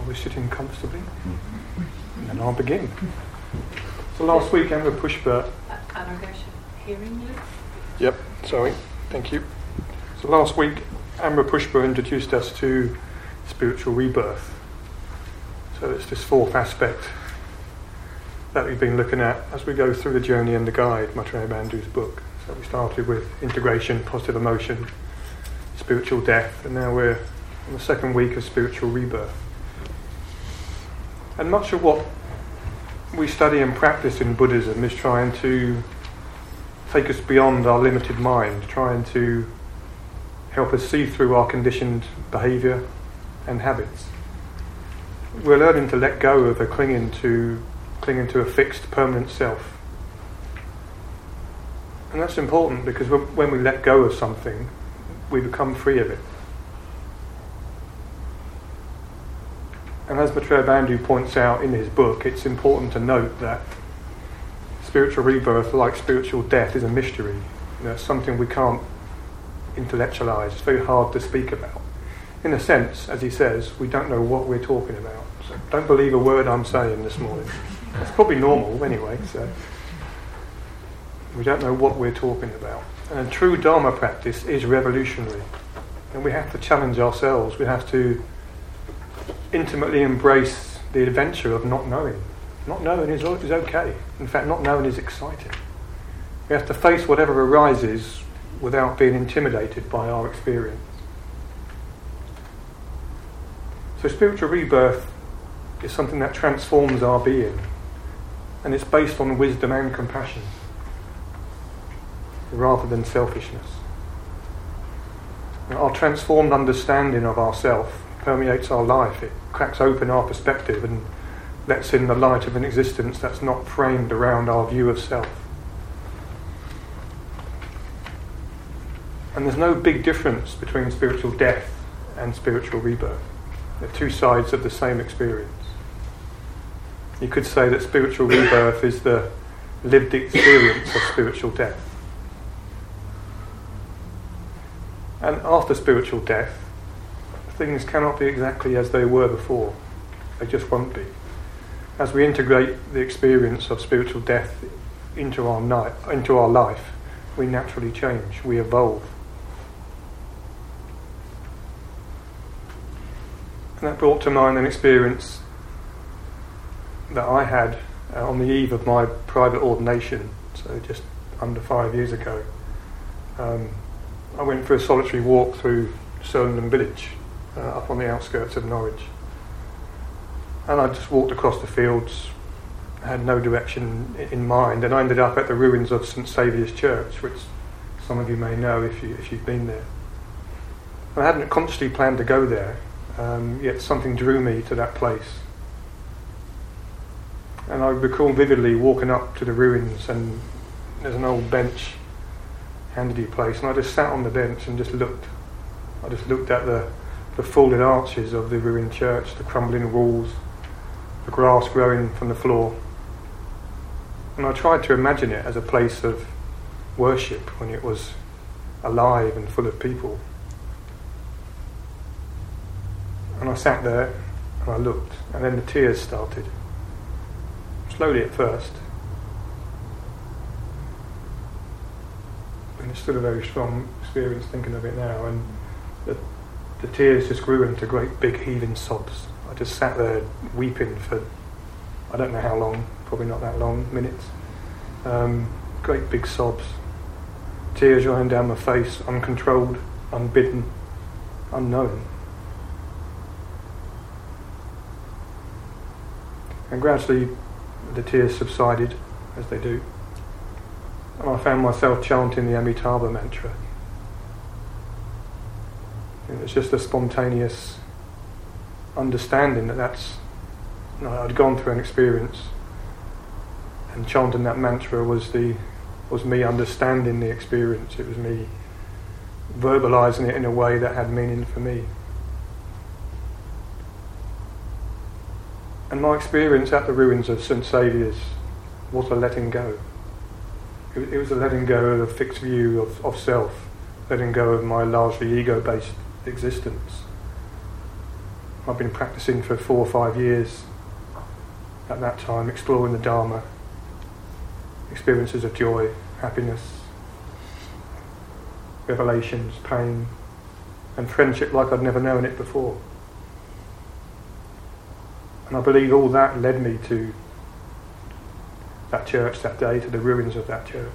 we're sitting comfortably, and then I'll begin. So last week, Amber Pushpa... Anurgesh, hearing you? Yep, sorry, thank you. So last week, Amber Pushpa introduced us to spiritual rebirth. So it's this fourth aspect that we've been looking at as we go through the journey and the guide, Maitreya Bandhu's book. So we started with integration, positive emotion, spiritual death, and now we're on the second week of spiritual rebirth. And much of what we study and practice in Buddhism is trying to take us beyond our limited mind, trying to help us see through our conditioned behaviour and habits. We're learning to let go of clinging to a fixed, permanent self. And that's important because when we let go of something, we become free of it. And as Maitreya Bandhu points out in his book, it's important to note that spiritual rebirth, like spiritual death, is a mystery. It's something we can't intellectualise. It's very hard to speak about. In a sense, as he says, we don't know what we're talking about. So don't believe a word I'm saying this morning. It's probably normal anyway, so we don't know what we're talking about. And true Dharma practice is revolutionary. And we have to challenge ourselves. We have to intimately embrace the adventure of not knowing. Not knowing is okay. In fact, not knowing is exciting. We have to face whatever arises without being intimidated by our experience. So spiritual rebirth is something that transforms our being, and it's based on wisdom and compassion rather than selfishness. And our transformed understanding of ourself permeates our life. It cracks open our perspective and lets in the light of an existence that's not framed around our view of self. And there's no big difference between spiritual death and spiritual rebirth. They're two sides of the same experience. You could say that spiritual rebirth is the lived experience of spiritual death. And after spiritual death, things cannot be exactly as they were before. They just won't be. As we integrate the experience of spiritual death into our life, we naturally change, we evolve. And that brought to mind an experience that I had on the eve of my private ordination, so just under 5 years ago. I went for a solitary walk through Surrendon village, up on the outskirts of Norwich. And I just walked across the fields, had no direction in mind, and I ended up at the ruins of St Saviour's Church, which some of you may know if you've been there. I hadn't consciously planned to go there, yet something drew me to that place. And I recall vividly walking up to the ruins, and there's an old bench handed place, and I just sat on the bench and just looked. I just looked at the folded arches of the ruined church, the crumbling walls, the grass growing from the floor. And I tried to imagine it as a place of worship when it was alive and full of people. And I sat there and I looked, and then the tears started. Slowly at first. And it's still a very strong experience thinking of it now, and the tears just grew into great big heaving sobs. I just sat there weeping for I don't know how long, probably not that long, minutes. Great big sobs. Tears running down my face, uncontrolled, unbidden, unknown. And gradually the tears subsided, as they do. And I found myself chanting the Amitabha mantra. And it's just a spontaneous understanding that I'd gone through an experience, and chanting that mantra was me understanding the experience. It was me verbalising it in a way that had meaning for me. And my experience at the ruins of St Saviour's was a letting go. It was a letting go of a fixed view of self, letting go of my largely ego-based existence. I've been practicing for 4 or 5 years at that time, exploring the Dharma, experiences of joy, happiness, revelations, pain, and friendship like I'd never known it before. And I believe all that led me to that church that day, to the ruins of that church.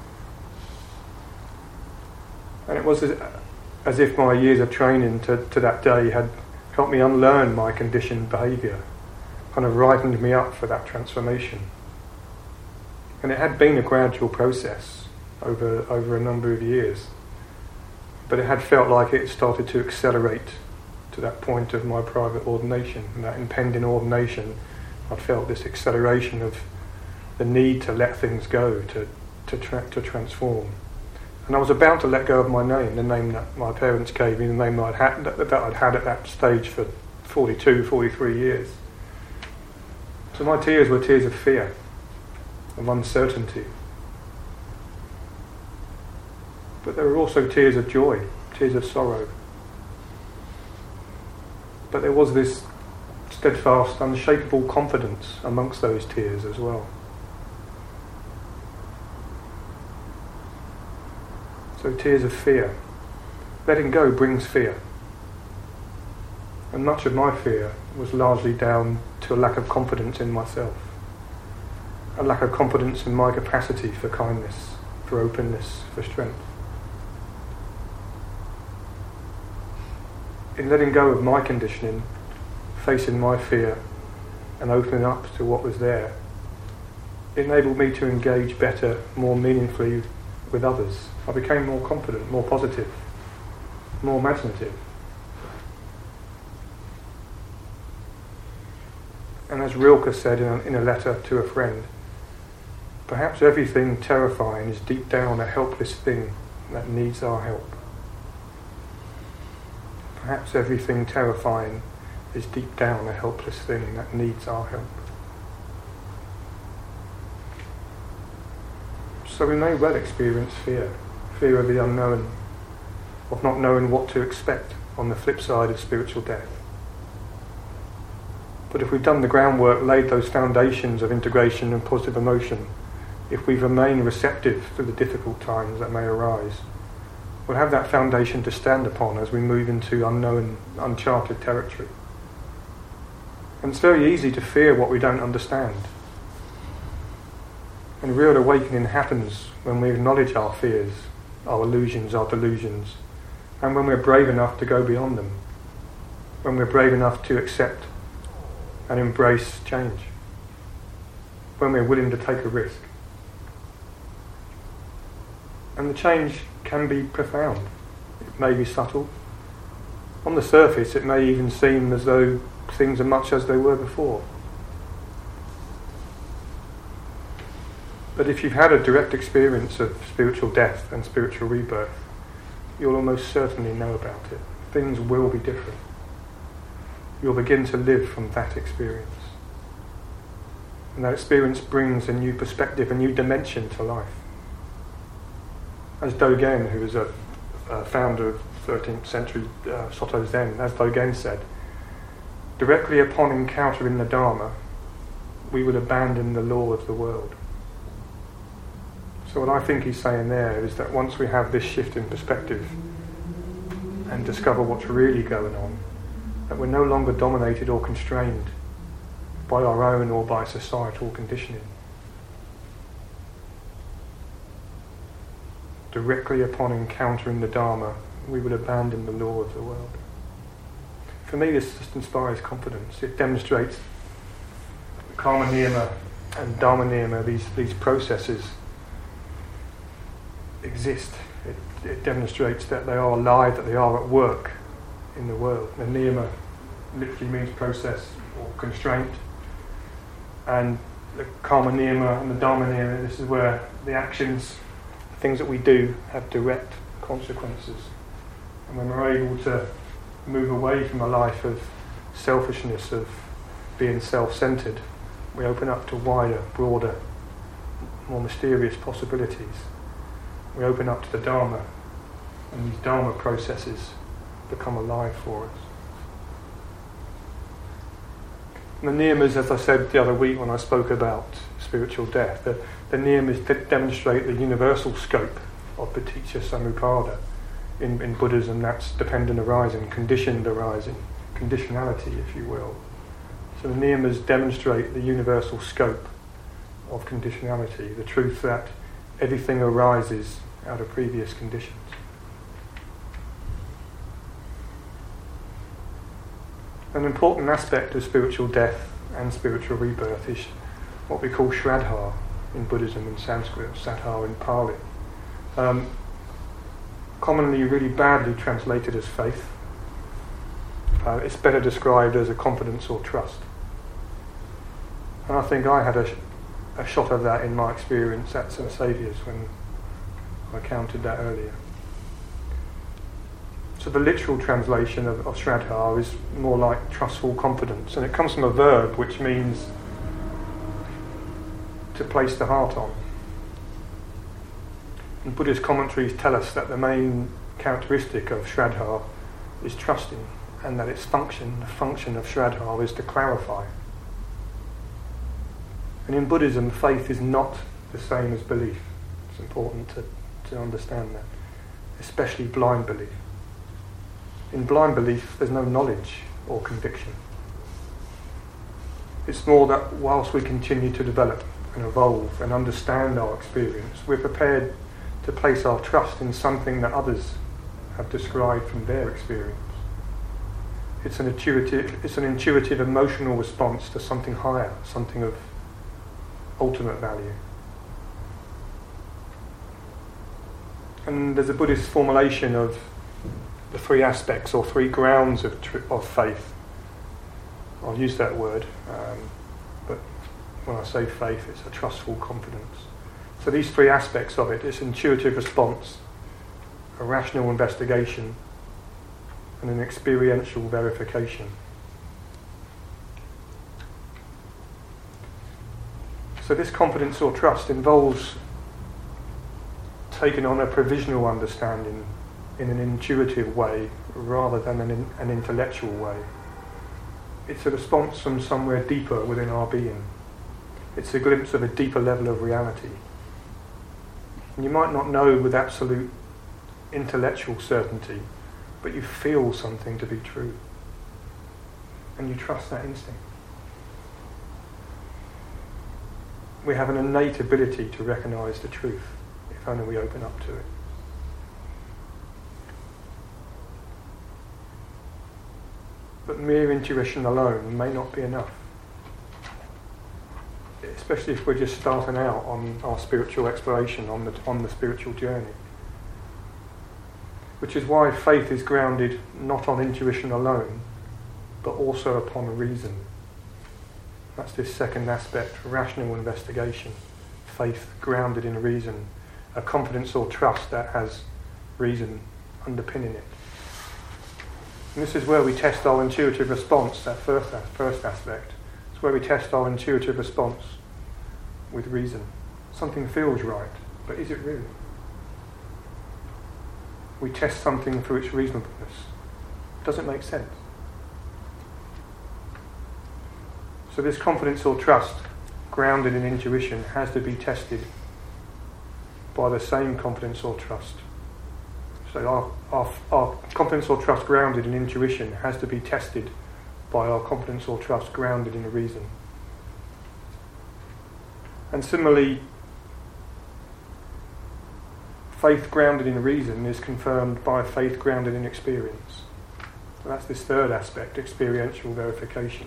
And it was as if my years of training to that day had helped me unlearn my conditioned behaviour, kind of ripened me up for that transformation. And it had been a gradual process over a number of years, but it had felt like it started to accelerate to that point of my private ordination, and that impending ordination. I'd felt this acceleration of the need to let things go, to transform. And I was about to let go of my name, the name that my parents gave me, the name that I'd had at that stage for 42, 43 years. So my tears were tears of fear, of uncertainty. But there were also tears of joy, tears of sorrow. But there was this steadfast, unshakable confidence amongst those tears as well. So tears of fear. Letting go brings fear. And much of my fear was largely down to a lack of confidence in myself. A lack of confidence in my capacity for kindness, for openness, for strength. In letting go of my conditioning, facing my fear and opening up to what was there, it enabled me to engage better, more meaningfully with others. I became more confident, more positive, more imaginative. And as Rilke said in a letter to a friend, perhaps everything terrifying is deep down a helpless thing that needs our help. Perhaps everything terrifying is deep down a helpless thing that needs our help. So we may well experience fear of the unknown, of not knowing what to expect on the flip side of spiritual death. But if we've done the groundwork, laid those foundations of integration and positive emotion, if we've remained receptive to the difficult times that may arise, we'll have that foundation to stand upon as we move into unknown, uncharted territory. And it's very easy to fear what we don't understand. And real awakening happens when we acknowledge our fears, our illusions, our delusions, and when we're brave enough to go beyond them, when we're brave enough to accept and embrace change, when we're willing to take a risk. And the change can be profound. It may be subtle. On the surface, it may even seem as though things are much as they were before. But if you've had a direct experience of spiritual death and spiritual rebirth, you'll almost certainly know about it. Things will be different. You'll begin to live from that experience. And that experience brings a new perspective, a new dimension to life. As Dogen, who was a founder of 13th century Soto Zen, as Dogen said, directly upon encountering the Dharma, we will abandon the law of the world. So what I think he's saying there is that once we have this shift in perspective and discover what's really going on, that we're no longer dominated or constrained by our own or by societal conditioning. Directly upon encountering the Dharma, we will abandon the law of the world. For me, this just inspires confidence. It demonstrates Karma Niyama and Dharma Niyama, these processes exist. It demonstrates that they are alive, that they are at work in the world. The Niyama literally means process or constraint, and the Karma Niyama and the Dharma Niyama, this is where the actions, the things that we do, have direct consequences. And when we're able to move away from a life of selfishness, of being self-centered, we open up to wider, broader, more mysterious possibilities. We open up to the Dharma, and these Dharma processes become alive for us. And the niyamas, as I said the other week when I spoke about spiritual death, the niyamas demonstrate the universal scope of paticca samuppada. In Buddhism, that's dependent arising, conditioned arising, conditionality, if you will. So the niyamas demonstrate the universal scope of conditionality, the truth that everything arises out of previous conditions. An important aspect of spiritual death and spiritual rebirth is what we call Shraddha in Buddhism and Sanskrit, Saddha in Pali. Commonly really badly translated as faith. It's better described as a confidence or trust. And I think I had a shot of that in my experience at St. Saviour's when I counted that earlier. So the literal translation of Shraddha is more like trustful confidence, and it comes from a verb which means to place the heart on. And Buddhist commentaries tell us that the main characteristic of Shraddha is trusting, and that its function, the function of Shraddha, is to clarify. And in Buddhism, faith is not the same as belief. It's important to understand that, especially blind belief. In blind belief, there's no knowledge or conviction. It's more that whilst we continue to develop and evolve and understand our experience, we're prepared to place our trust in something that others have described from their experience. It's an intuitive emotional response to something higher, something of ultimate value. And there's a Buddhist formulation of the three aspects or three grounds of faith. I'll use that word, but when I say faith, it's a trustful confidence. So these three aspects of it: it's intuitive response, a rational investigation, and an experiential verification. So this confidence or trust involves taking on a provisional understanding in an intuitive way rather than an intellectual way. It's a response from somewhere deeper within our being. It's a glimpse of a deeper level of reality. And you might not know with absolute intellectual certainty, but you feel something to be true. And you trust that instinct. We have an innate ability to recognise the truth, if only we open up to it. But mere intuition alone may not be enough, especially if we're just starting out on our spiritual exploration, on the spiritual journey. Which is why faith is grounded not on intuition alone, but also upon reason. That's this second aspect, rational investigation. Faith grounded in reason, a confidence or trust that has reason underpinning it. And this is where we test our intuitive response, that first aspect. It's where we test our intuitive response with reason. Something feels right, but is it really? We test something through its reasonableness. Does it make sense? So this confidence or trust, grounded in intuition, has to be tested by the same confidence or trust. So our confidence or trust grounded in intuition has to be tested by our confidence or trust grounded in reason. And similarly, faith grounded in reason is confirmed by faith grounded in experience. So that's this third aspect, experiential verification.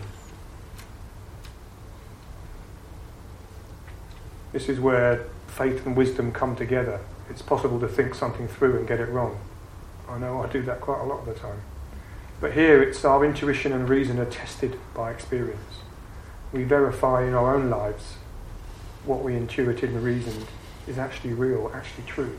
This is where faith and wisdom come together. It's possible to think something through and get it wrong. I know I do that quite a lot of the time. But here it's our intuition and reason are tested by experience. We verify in our own lives what we intuited and reasoned is actually real, actually true.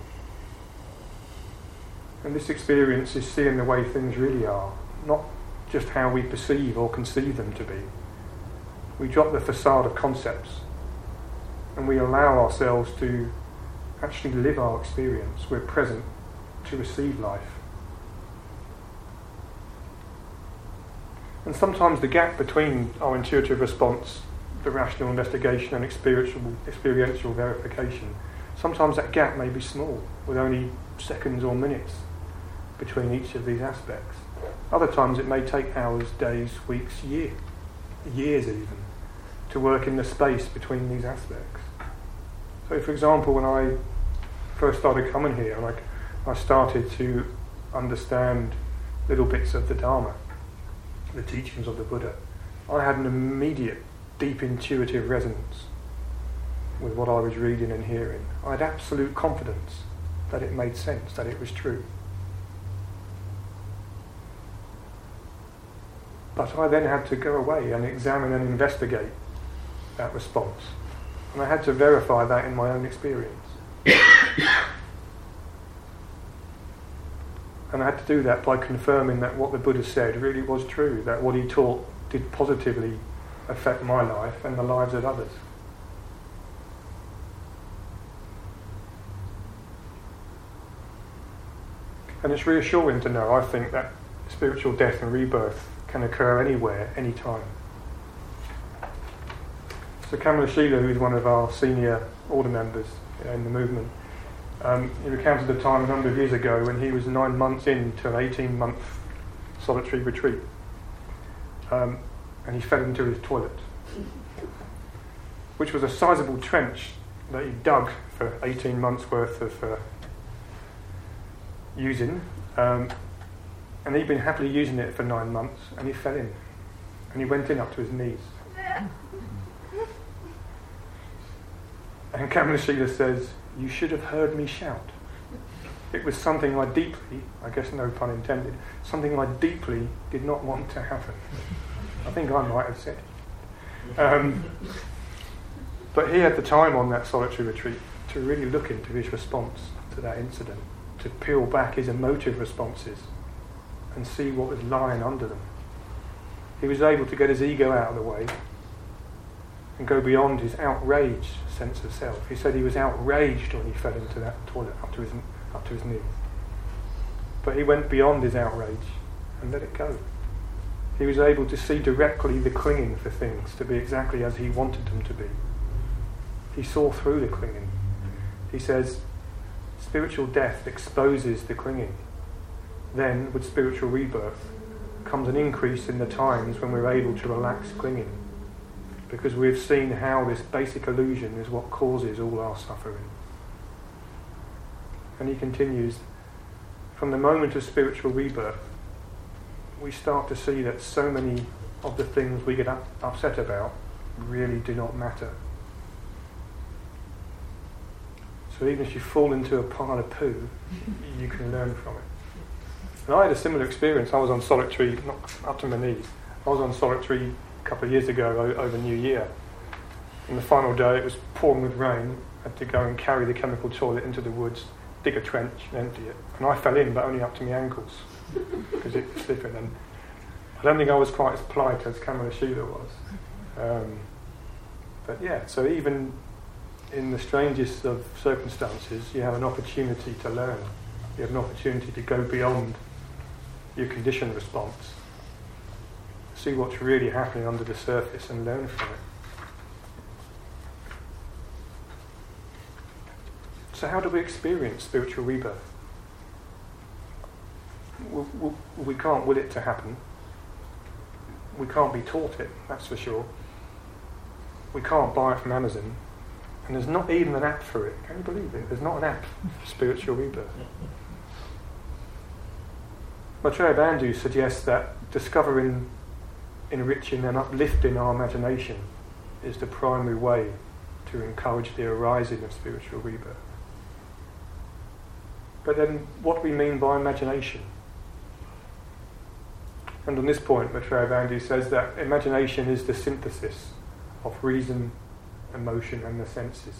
And this experience is seeing the way things really are, not just how we perceive or conceive them to be. We drop the facade of concepts and we allow ourselves to actually live our experience. We're present to receive life. And sometimes the gap between our intuitive response, the rational investigation, and experiential verification, sometimes that gap may be small, with only seconds or minutes between each of these aspects. Other times it may take hours, days, weeks, years even, to work in the space between these aspects. So for example, when I first started coming here, and I started to understand little bits of the Dharma, the teachings of the Buddha, I had an immediate, deep intuitive resonance with what I was reading and hearing. I had absolute confidence that it made sense, that it was true. But I then had to go away and examine and investigate that response. And I had to verify that in my own experience. And I had to do that by confirming that what the Buddha said really was true, that what he taught did positively affect my life and the lives of others. And it's reassuring to know, I think, that spiritual death and rebirth can occur anywhere, anytime. So Kamalashila, who's one of our senior order members in the movement, he recounted a time a number of years ago when he was 9 months into an 18-month solitary retreat, and he fell into his toilet, which was a sizable trench that he dug for 18 months worth of using, and he'd been happily using it for 9 months, and he fell in, and he went in up to his knees. And Kamalashila says, "You should have heard me shout. It was something I deeply, I guess no pun intended, something I deeply did not want to happen." I think I might have said it. But he had the time on that solitary retreat to really look into his response to that incident, to peel back his emotive responses and see what was lying under them. He was able to get his ego out of the way and go beyond his outraged sense of self. He said he was outraged when he fell into that toilet up to his knees. But he went beyond his outrage and let it go. He was able to see directly the clinging for things to be exactly as he wanted them to be. He saw through the clinging. He says, spiritual death exposes the clinging. Then, with spiritual rebirth, comes an increase in the times when we're able to relax clinging, because we've seen how this basic illusion is what causes all our suffering. And he continues, from the moment of spiritual rebirth, we start to see that so many of the things we get upset about really do not matter. So even if you fall into a pile of poo, you can learn from it. And I had a similar experience. I was on solitary, not up to my knees, I was on solitary a couple of years ago over New Year. On the final day, it was pouring with rain. I had to go and carry the chemical toilet into the woods, dig a trench and empty it. And I fell in, but only up to my ankles, because it was slipping. And I don't think I was quite as polite as Kamalashila was. But yeah, so even in the strangest of circumstances, you have an opportunity to learn. You have an opportunity to go beyond your conditioned response, see what's really happening under the surface and learn from it. So how do we experience spiritual rebirth? We can't will it to happen. We can't be taught it, that's for sure. We can't buy it from Amazon. And there's not even an app for it. Can you believe it? There's not an app for spiritual rebirth. Maitreya Bandhu suggests that discovering, enriching and uplifting our imagination is the primary way to encourage the arising of spiritual rebirth. But then what do we mean by imagination? And on this point, Maitreya Bandhu says that imagination is the synthesis of reason, emotion and the senses.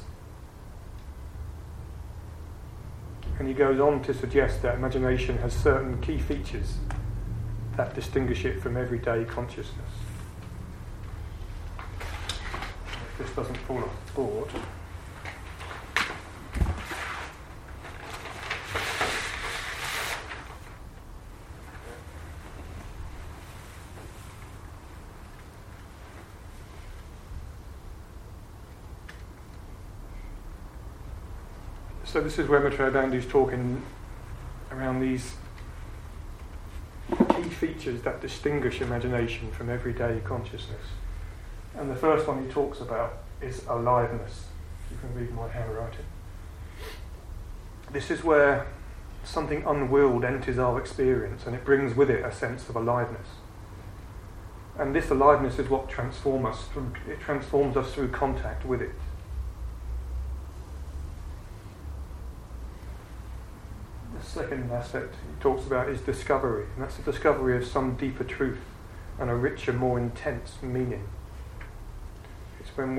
And he goes on to suggest that imagination has certain key features that distinguish it from everyday consciousness. If this doesn't fall off the board. So this is where Maitreya Bandhu's talking around these key features that distinguish imagination from everyday consciousness. And the first one he talks about is aliveness. You can read my handwriting. This is where something unwilled enters our experience, and it brings with it a sense of aliveness. And this aliveness is what transforms us. It transforms us through contact with it. The second aspect he talks about is discovery, and that's the discovery of some deeper truth and a richer, more intense meaning. It's when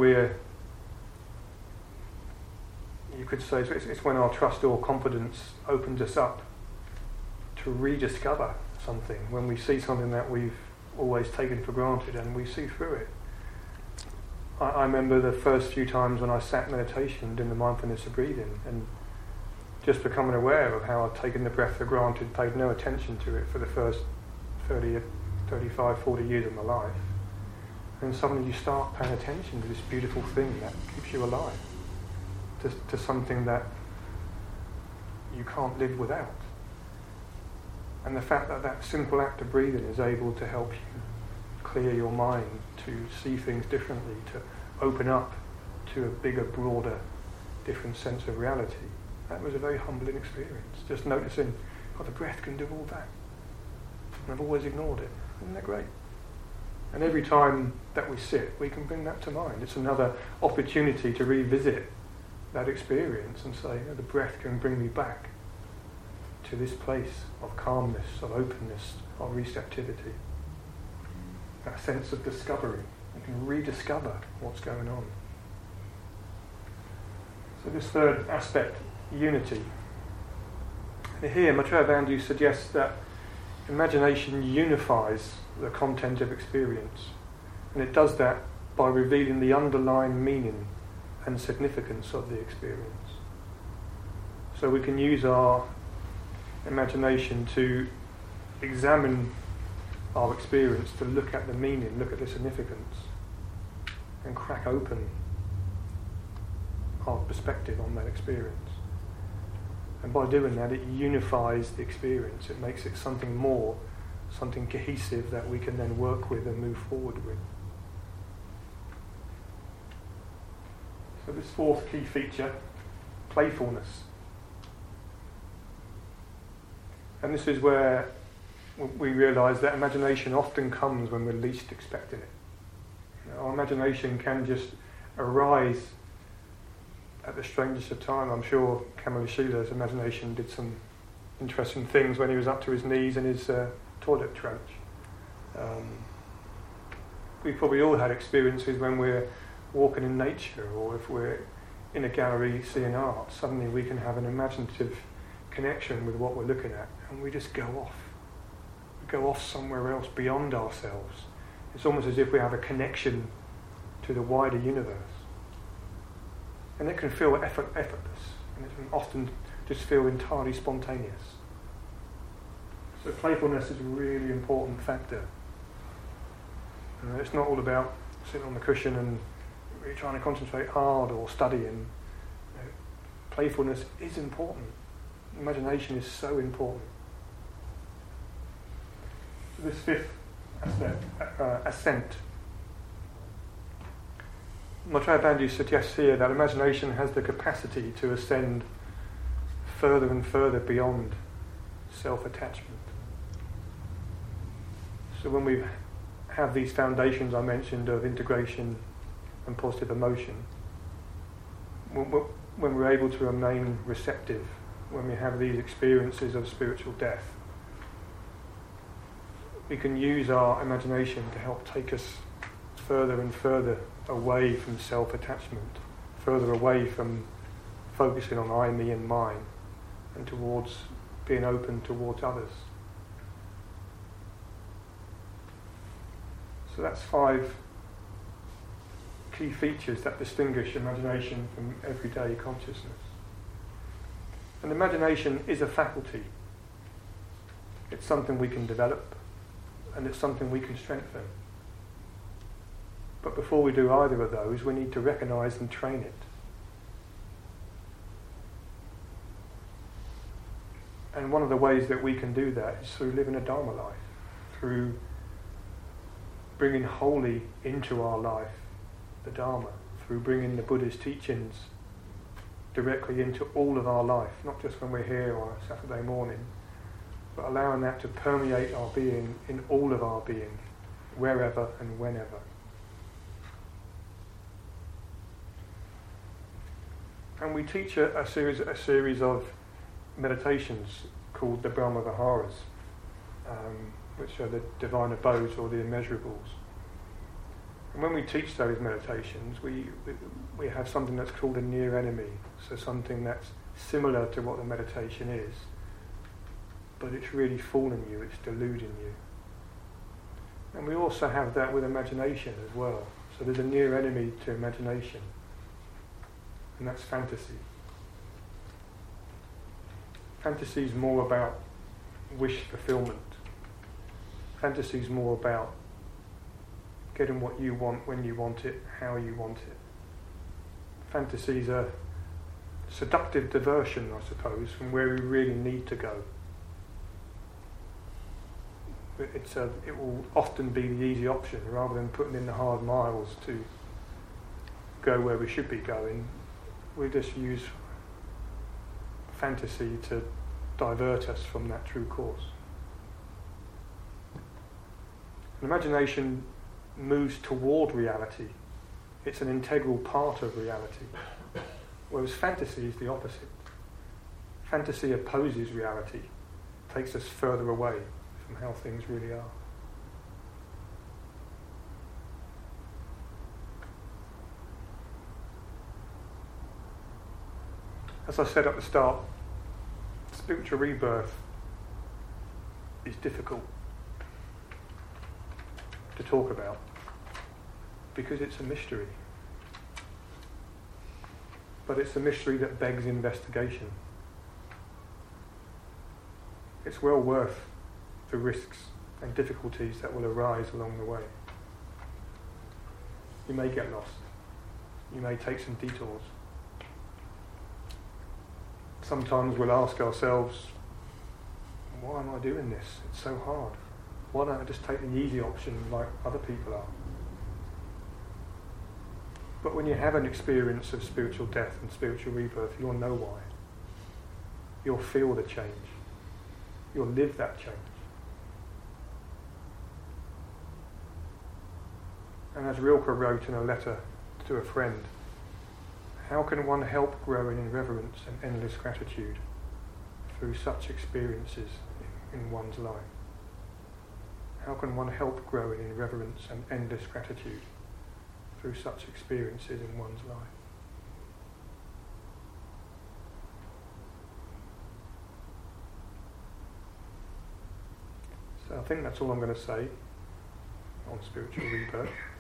you could say, it's when our trust or confidence opens us up to rediscover something, when we see something that we've always taken for granted and we see through it. I remember the first few times when I sat meditation doing the mindfulness of breathing and just becoming aware of how I'd taken the breath for granted, paid no attention to it for the first 30, 35, 40 years of my life. And suddenly you start paying attention to this beautiful thing that keeps you alive, to something that you can't live without. And the fact that that simple act of breathing is able to help you clear your mind, to see things differently, to open up to a bigger, broader, different sense of reality, that was a very humbling experience. Just noticing, the breath can do all that. And I've always ignored it. Isn't that great? And every time that we sit, we can bring that to mind. It's another opportunity to revisit that experience and say, the breath can bring me back to this place of calmness, of openness, of receptivity. That sense of discovery. You can rediscover what's going on. So this third aspect, unity. And here, Maitreya Bandhu suggests that imagination unifies the content of experience. And it does that by revealing the underlying meaning and significance of the experience. So we can use our imagination to examine our experience, to look at the meaning, look at the significance, and crack open our perspective on that experience. And by doing that, it unifies the experience. It makes it something more, something cohesive that we can then work with and move forward with. So this fourth key feature, playfulness. And this is where we realise that imagination often comes when we're least expecting it. Our imagination can just arise at the strangest of time. I'm sure Kamalashila's imagination did some interesting things when he was up to his knees in his toilet trench. We probably all had experiences when we're walking in nature, or if we're in a gallery seeing art, suddenly we can have an imaginative connection with what we're looking at, and we just go off. We go off somewhere else beyond ourselves. It's almost as if we have a connection to the wider universe. And it can feel effortless, and it can often just feel entirely spontaneous. So playfulness is a really important factor. It's not all about sitting on the cushion and really trying to concentrate hard or studying. Playfulness is important. Imagination is so important. So this fifth aspect, ascent. Maitreya Bandhu suggests here that imagination has the capacity to ascend further and further beyond self-attachment. So when we have these foundations I mentioned of integration and positive emotion, when we're able to remain receptive, when we have these experiences of spiritual death, we can use our imagination to help take us further and further away from self-attachment, further away from focusing on I, me and mine, and towards being open towards others. So that's 5 key features that distinguish imagination from everyday consciousness. And imagination is a faculty. It's something we can develop, and it's something we can strengthen. But before we do either of those, we need to recognise and train it. And one of the ways that we can do that is through living a Dharma life, through bringing wholly into our life the Dharma, through bringing the Buddha's teachings directly into all of our life, not just when we're here on a Saturday morning, but allowing that to permeate our being in all of our being, wherever and whenever. And we teach a series of meditations called the Brahma Viharas, which are the divine abodes or the immeasurables. And when we teach those meditations, we have something that's called a near enemy, so something that's similar to what the meditation is, but it's really fooling you, it's deluding you. And we also have that with imagination as well. So there's a near enemy to imagination, and that's fantasy. Fantasy is more about wish fulfillment. Fantasy is more about getting what you want, when you want it, how you want it. Fantasy is a seductive diversion, I suppose, from where we really need to go. It will often be the easy option rather than putting in the hard miles to go where we should be going. We just use fantasy to divert us from that true course. And imagination moves toward reality. It's an integral part of reality. Whereas fantasy is the opposite. Fantasy opposes reality, takes us further away from how things really are. As I said at the start, spiritual rebirth is difficult to talk about because it's a mystery. But it's a mystery that begs investigation. It's well worth the risks and difficulties that will arise along the way. You may get lost. You may take some detours. Sometimes we'll ask ourselves, why am I doing this? It's so hard. Why don't I just take the easy option like other people are? But when you have an experience of spiritual death and spiritual rebirth, you'll know why. You'll feel the change. You'll live that change. And as Rilke wrote in a letter to a friend, how can one help growing in reverence and endless gratitude through such experiences in one's life? How can one help growing in reverence and endless gratitude through such experiences in one's life? So I think that's all I'm going to say on spiritual rebirth.